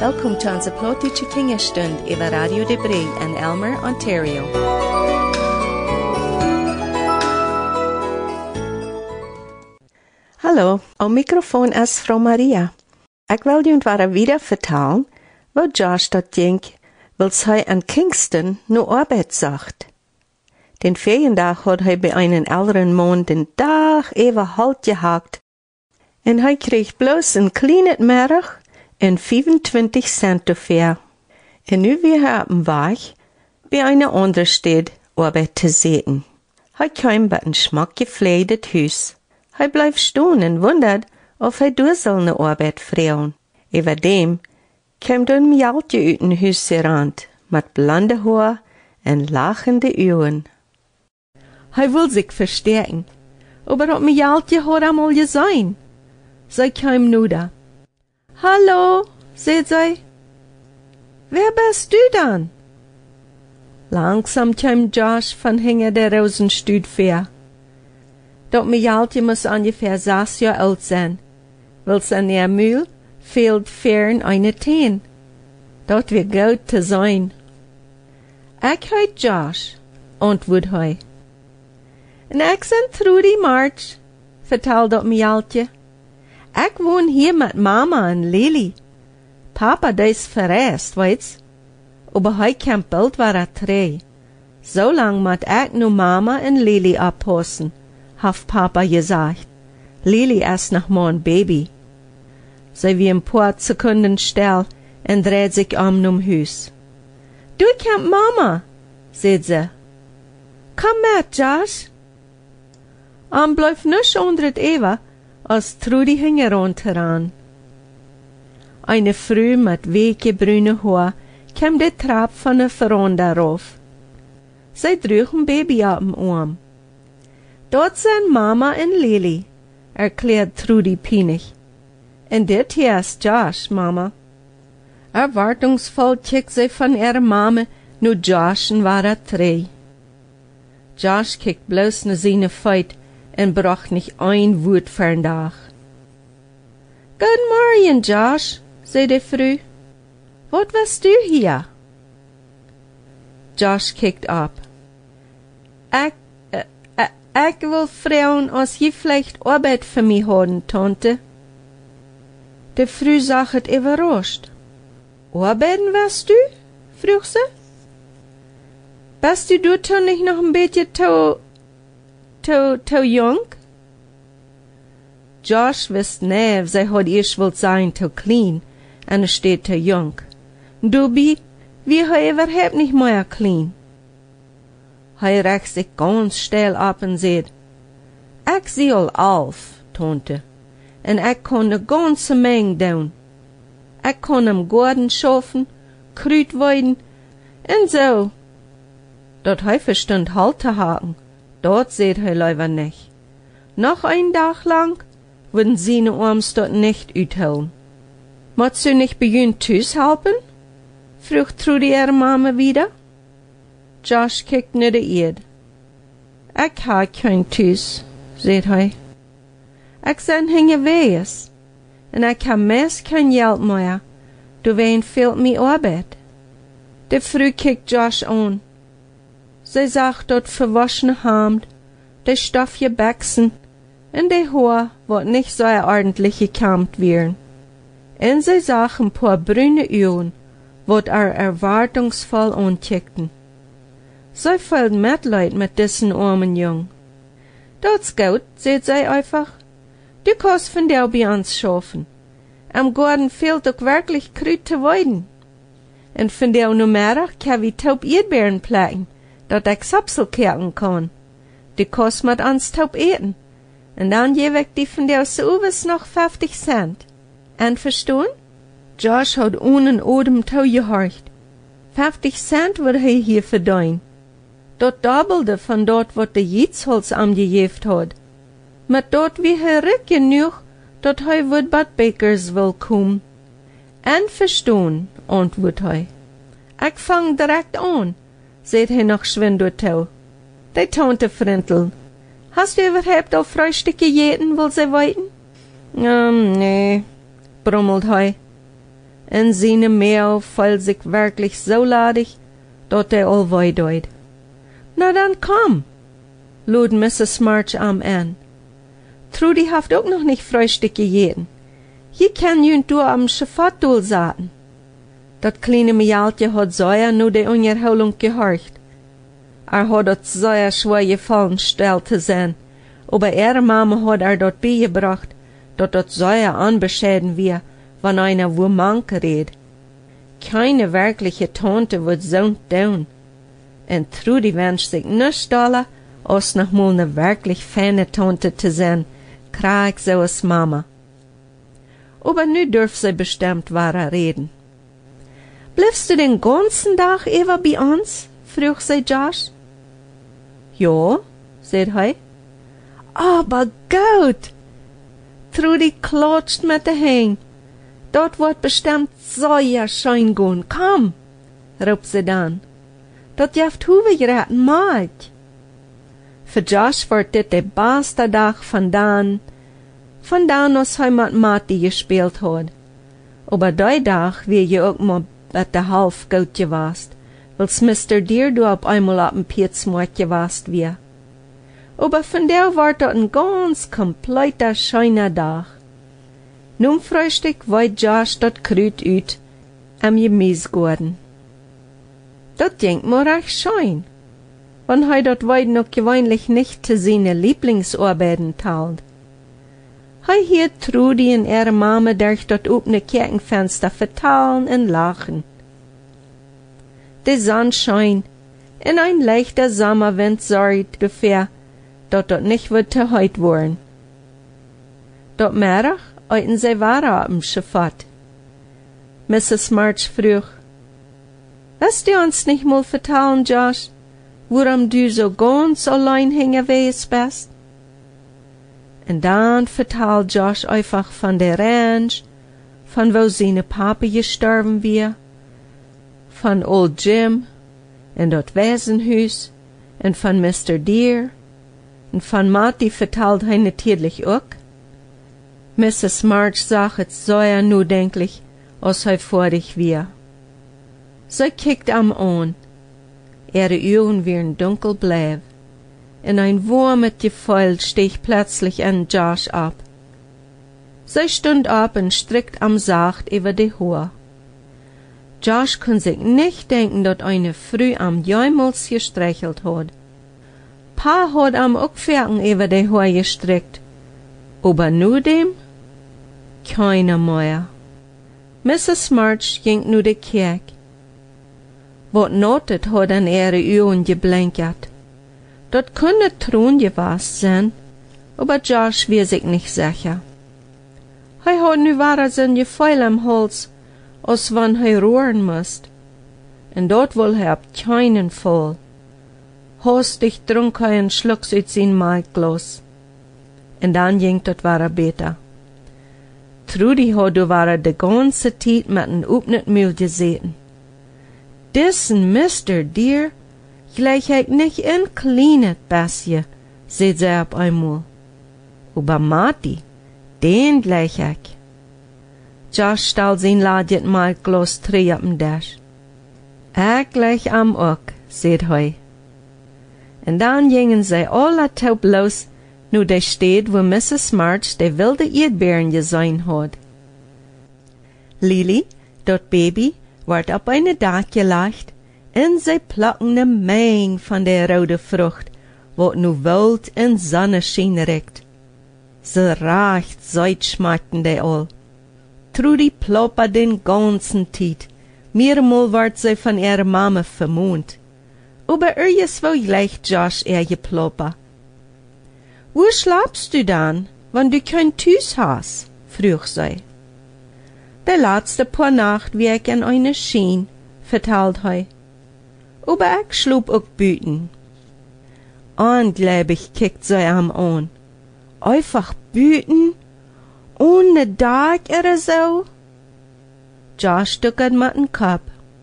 Welkom til onze plotische kingerstund over Radio de Bree in Elmer, Ontario. Hallo, au microfoon is Frau Maria. Ik wil jullie wieder vertellen, wat Josh dat denk, wils hij in Kingston nu arbeid zacht. Den Feriendag had hij bij een ouderen man den dag even halt gehakt en hij kreeg bloos een kleine merk en 25 cent dafür. En nu weer hij op een weg bij een andere stad arbeid te zitten. Hij kwam bij een schmack gekleidet huis. Hij bleef staan en wondert of hij door zulne arbeid vreuen. Over dem kwam een mjaltje uit een huis gerand, met blonde haar en lachende ogen. Hij wil zich versterken, aber dat mjaltje had hem al gezien. Zij kwam nu da. Hallo, zei zij. Wer bist du dan? Langsam kwam Josh van hinter der Rosenstuhl ver. Dat mjaltje moest ungefähr 6 jaar oud zijn, wil zijn ihr Mühl fehlt fern eine Teen. Dat weer goed te zijn. Ik heet Josh, antwoordt hij. En ik ben Trudy March, vertelt dat mjaltje. Ik woon hier met mama en Lily. Papa is verreisd, weet's. Aber hij kan bald weer terug. Zo lang moet ik nu mama en Lily oppassen, heeft papa gezegd. Lily is nog maar een baby. Zij wie een paar Sekunden stil en dreht zich om num huis. Du kent mama, zegt ze. Kom met, Josh. Blijf nisch onder het even, als Trudy hing rondheran. Eine Frau mit weeke bruine Haar kwam de trap van de veranda rauf. Zij droeg een baby op dem arm. Dat zijn mama en Lily, erklärt Trudy pienig. En dit hier is Josh, mama. Erwartungsvoll kijkt zij van ihrer Mama, nu Josh en waren 3. Josh kijkt bloos naar zijn feit en bracht niet een woord vandaag. Good morning, Josh, zei de vrouw. Wat was du hier? Josh kijkt op. Ik wil vragen als je vielleicht arbeid voor mij hadden, tante. De vrouw zag het überrascht. Arbeiden was du? vroeg ze. Bist du toen niet nog een beetje te jong? Josh wist niet, zij had eerst wilt zijn te klein en er steht te jong. Dubi, wie hij überhaupt niet meer klein. Hij recht zich ganz stil op en zei, ik zie al 11, tante, en ik kon de ganze Menge doen. Ik kon am Garten schaffen, Kruid weiden, en zo. Dat hij verstond halt te haken, dat zei hij liever niet. Nog een dag lang würden seine Arms dort nicht uithouden. Moet ze nicht bij jullie thuis helpen? vroeg Trudy ihre Mama wieder. Josh kijkt naar de eerd. Ik ha kein thuis, zei hij. Ik zijn hinge wees, en ik ha meest kein geld meer, doorween fehlt mi arbeid. De vrouw kijkt Josh aan. Zij zag dat verwaschene Hemd, de stofje Beksen, en de Haar, wat nicht so ordentlich gekämmt werden. En zij zag een paar bruine Augen, wat erwartungsvoll ankijkten. Zij voelt Mitleid mit diesen armen Jung. Dat's gut, sagt zij einfach. Du kannst von der bei uns schaffen. Am Garten fehlt doch wirklich Kruid te weiden. En von der Nummer kann wie taub Erdbeeren plagen, dat ik sapsel kerken kann. Du kannst mit uns taub eten. En dan gebe ik die von der Sauves noch 50 cent. En verstehen? Josh had ohne Odem toegehorcht. 50 cent wil hij hier verdienen. Dat dobbelde van dat wat de Jietsholz aangegeven had. Met dat wie hij rijk genoeg, dat hij wat badbekers wil komen. En verstaan, antwoordt hij. Ik vang direct aan, zegt hij nog schwindend toe. De tante Frentel. Hast du überhaupt al Frühstück gegeten, wil zij weten? Nee, brummelt hij. en seine Mehl voll sich wirklich so ladig, dat all weideut. Na dann komm, lud Mrs. March am an. Trudy haft ook noch nicht Frühstück gegeten. Je kann jünt du am Schaffatdoel zaten. Dat kleine Mijaltje had Zoya nu de Unterholung gehorcht. Had dat Zoya schwer gefallen stel te zijn, aber ihre Mama had dat beigebracht, dat Zoya anbescheiden wie, wann einer wo manke red. Keine wirkliche Tante wird so down. En Trudy wünscht sich nichts doller, als noch mal ne wirklich feine Tante te sein, kraag so als Mama. Aber nu dürf sie bestimmt wahrer reden. Bliffst du den ganzen Tag Eva bei uns? Frug sie Josh. Ja, sagt er. Aber gut! Trudy klatscht mit den Händen. Dort wird bestimmt sehr schön gehen. Komm, ruft sie dann. Dat jaft Huwe geraten maalt. Für Josh wird dit der beste Tag von dan als hij mit Mati gespielt hat. Aber die Tag wie je ook mal mit der half gut gewast, weil's Mr. Deer du ab einmal ab dem Pietsmoot gewast wie. Aber von der wird dat ein ganz kompletter schöner Tag. Nun Frühstück weit Josh dat Krüt ut am Gemüse geworden. Dat denkt mir recht schön, wann hij dat weit noch gewöhnlich nicht zu seine Lieblingsarbeiten teilt. Hij hielt Trudy und ihre Mama durch dat offene Kirchenfenster vertalen und lachen. Der Sonnenschein und ein leichter Sommerwind sorgt ungefähr, dat nicht wird zu heut worden. Dat Mittag euten sie weiter am Schafott. Mrs. March frug, Lass dir uns nicht mal vertellen, Josh, warum du so ganz allein hingewesen bist? Und dann vertelt Josh einfach von der Ranch, von wo seine Papa gestorben war, von Old Jim, und dort Waisenhaus, und von Mr. Deer, und von Marty vertelt er natürlich auch. Mrs. March sagt sehr nachdenklich, als er vor dich war. Sie kijkt am an. Ihre Augen waren dunkelblau. Und ein warmes Gefühl stieg plötzlich an Josh ab. Sie stund auf und strickt am Sacht über die Haar. Josh konnte sich nicht denken, dass eine Frau am jemals gestreichelt hat. Pa hat am auch Ferken über die Haar gestrickt. Aber nur dem? Keiner mehr. Mrs. March ging nu de Kirche. Wat notet hat an ihre Augen geblinkt. Dat könnte Thron gewesen sein, aber Josh war sich nicht sicher. Er hat nu wahrer sein Gefühl am Hals, als wann er rohren musst. Und dort will er ab keinen Fall. Hastig trunk er einen Schluck aus sein Maltglas. Und dann ging dat wahrer besser. Trudy hat du wahrer de ganze Zeit mit einem offenen Müll gesehen. Dissen Mr. Deer gleich halt nicht ein kleines bisschen, seht sie ab einmal. Aber Marty, den gleich ich. Josh stellt sein Ladjet mal Glas Tee auf den Tisch. Ich gleich am auch, seht er. Und dann gingen sie alle taub los, nu der steht, wo Mrs. March der wilde Erdbeeren gesehen hat. Lily, dort Baby, wird auf eine Dach gelegt, und sie plucken ne Menge von der roten Frucht, wat nu wild in Sonnenschein riecht. So recht seid schmeckten die all. Trudy ploppert den ganzen Tijd. Mehrmal wird sie von ihrer Mama vermont. Aber irgendwo gleich Josh ihr geplopper. Wo schlafst du dann, wenn du kein Tüß hast? Frug sie. Der letzte paar Nacht wie ich in eine Schien, vertelt er. Aber ich schlug auch büten. Unglaublich kickt sie am an. Einfach büten? Ohne Tag oder so? Josh duckert mit dem Kopf.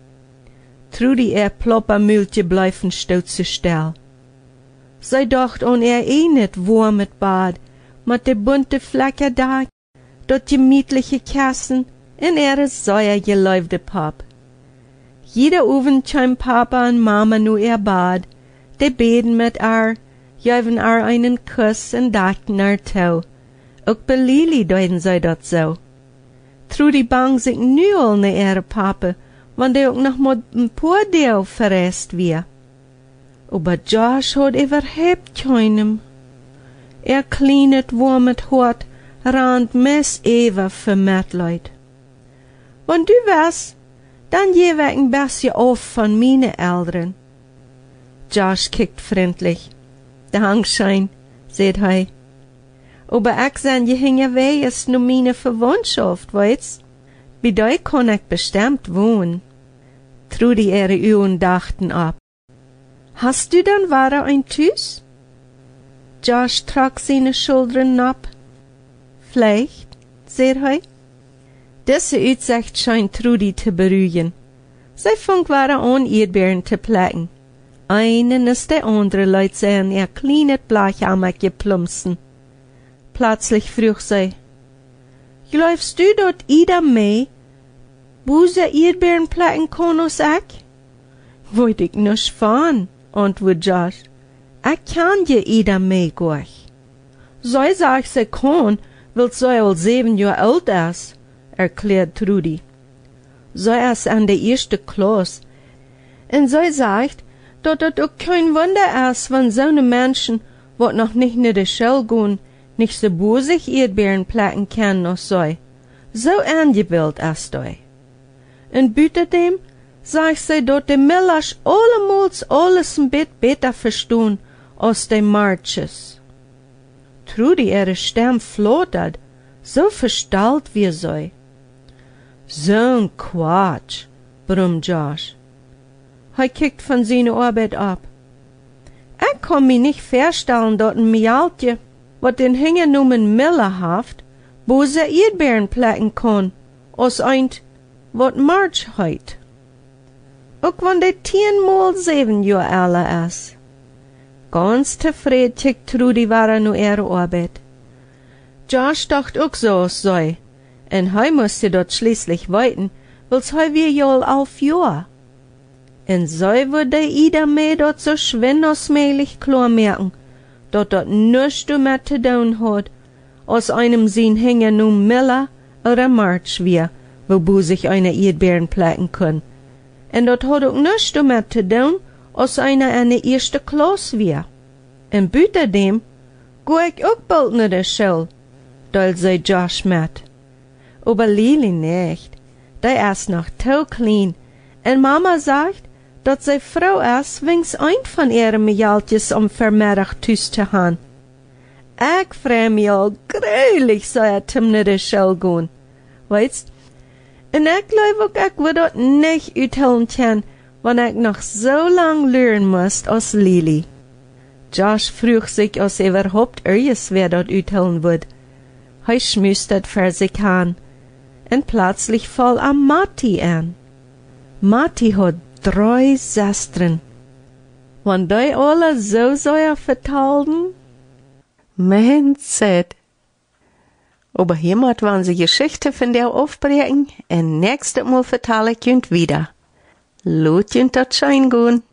Trudy ihr Ploppermühltje bleiben stutze still. Sie dacht an ihr nicht warm mit Bad, mit de bunte Flecken da, dort gemütliche Kassen en säuer geläufde pap. Jeder Abend kwam Papa und Mama nu bad, de beden mit geven einen Kuss en dachten toe. Ook bij Lili deden zij dat zo. Trudy bang zich nu al naar Papa, want hij ook nog maar een paar deel verrest weer. Aber Josh had überhaupt keinem. Kleinet war mit hart, rand mes Eva für Mitleid. Wenn du wärst, dann je weg ein bisschen auf von meine Eltern. Josh kickt freundlich. Der Hangschein, sagt er. Aber ich sein je hinge weh ist nur meine Verwandtschaft, weißt? Bei dir kann ich bestimmt wohnen. Trudy ihre Augen dachten ab. Hast du dann wahre ein Tüß? Josh trug seine Schultern ab. Vielleicht, sagt er. Diese Aussicht scheint Trudy zu beruhigen. Sie fängt wahre an, Erdbeeren zu plecken. Einen ist der andere Leute sehen, kleines Blech am geplumpsen. Plötzlich frug sie, glaubst du dort Ida mee, wo sie Erdbeeren plecken kann als ich? Wollt ich nicht fahren, antwortet Josh. Ich kann je Ida mee gleich. Sie sagt, sie kann, weil sie al 7 Jahre alt ist, erklärt Trudy. Sie ist an der ersten Klasse, und sie sagt, dass das auch kein Wunder ist, wenn so eine Menschen, wat noch nicht in die Schule gehen, nicht so bosig Erdbeeren plecken können als sie. So angebildet ist sie. Und bütterdem sagt sie, dass die Millers allemals alles ein bisschen besser verstehen als die Marches. Trudy ihre Stimme flattert, so verstellt wie sie. So'n Quatsch, brummt Josh. Er kickt von seiner Arbeit ab. Ich kann mich nicht vorstellen, dass ein Mädchen, was den Hingenommen Miller haft, böse Erdbeeren plecken kann, als eint, wat March heit. Auch wenn der 10 mal 7 Jahre alt ist. Ganz zufrieden tickt Trudy war nu ihre Arbeit. Josh dacht auch so als sei, und er musste dort schließlich weiten, weil's wir ja 11 Jahre. Und so würde Ida mir dort so schwindelsmählich klar merken, dass nichts damit zu tun hat, als einem sein Hänger nun Miller oder March wir, wo sich eine Erdbeeren plecken kann. Und das hat auch nichts damit zu tun, als einer an der ersten Klasse wir. Und bütterdem geh ich auch bald in der Schule, da sei Josh mit. Aber Lili nicht, der ist noch zu klein, und Mama sagt, dass sie Frau ist, wenn's ein von ihren Mädels Vermittag Tüß zu haben. Ich freu mich all greulich, so zum in der Schule gehen. Weißt? Und ich glaube, ich würde das nicht uthellen können, wenn ich noch so lang lernen muss als Lili. Josh frug sich, als überhaupt wer das uthellen wird. Er schmüstert für sich an. Und plötzlich fall am Matti an. Matti hat 3 Schwestern. Wenn die alle so vertalten? Man sagt. Aber hiermit wollen sie Geschichte von der aufbringen und nächstes Mal vertelle ich wieder. Lot jünt dat schein gehen.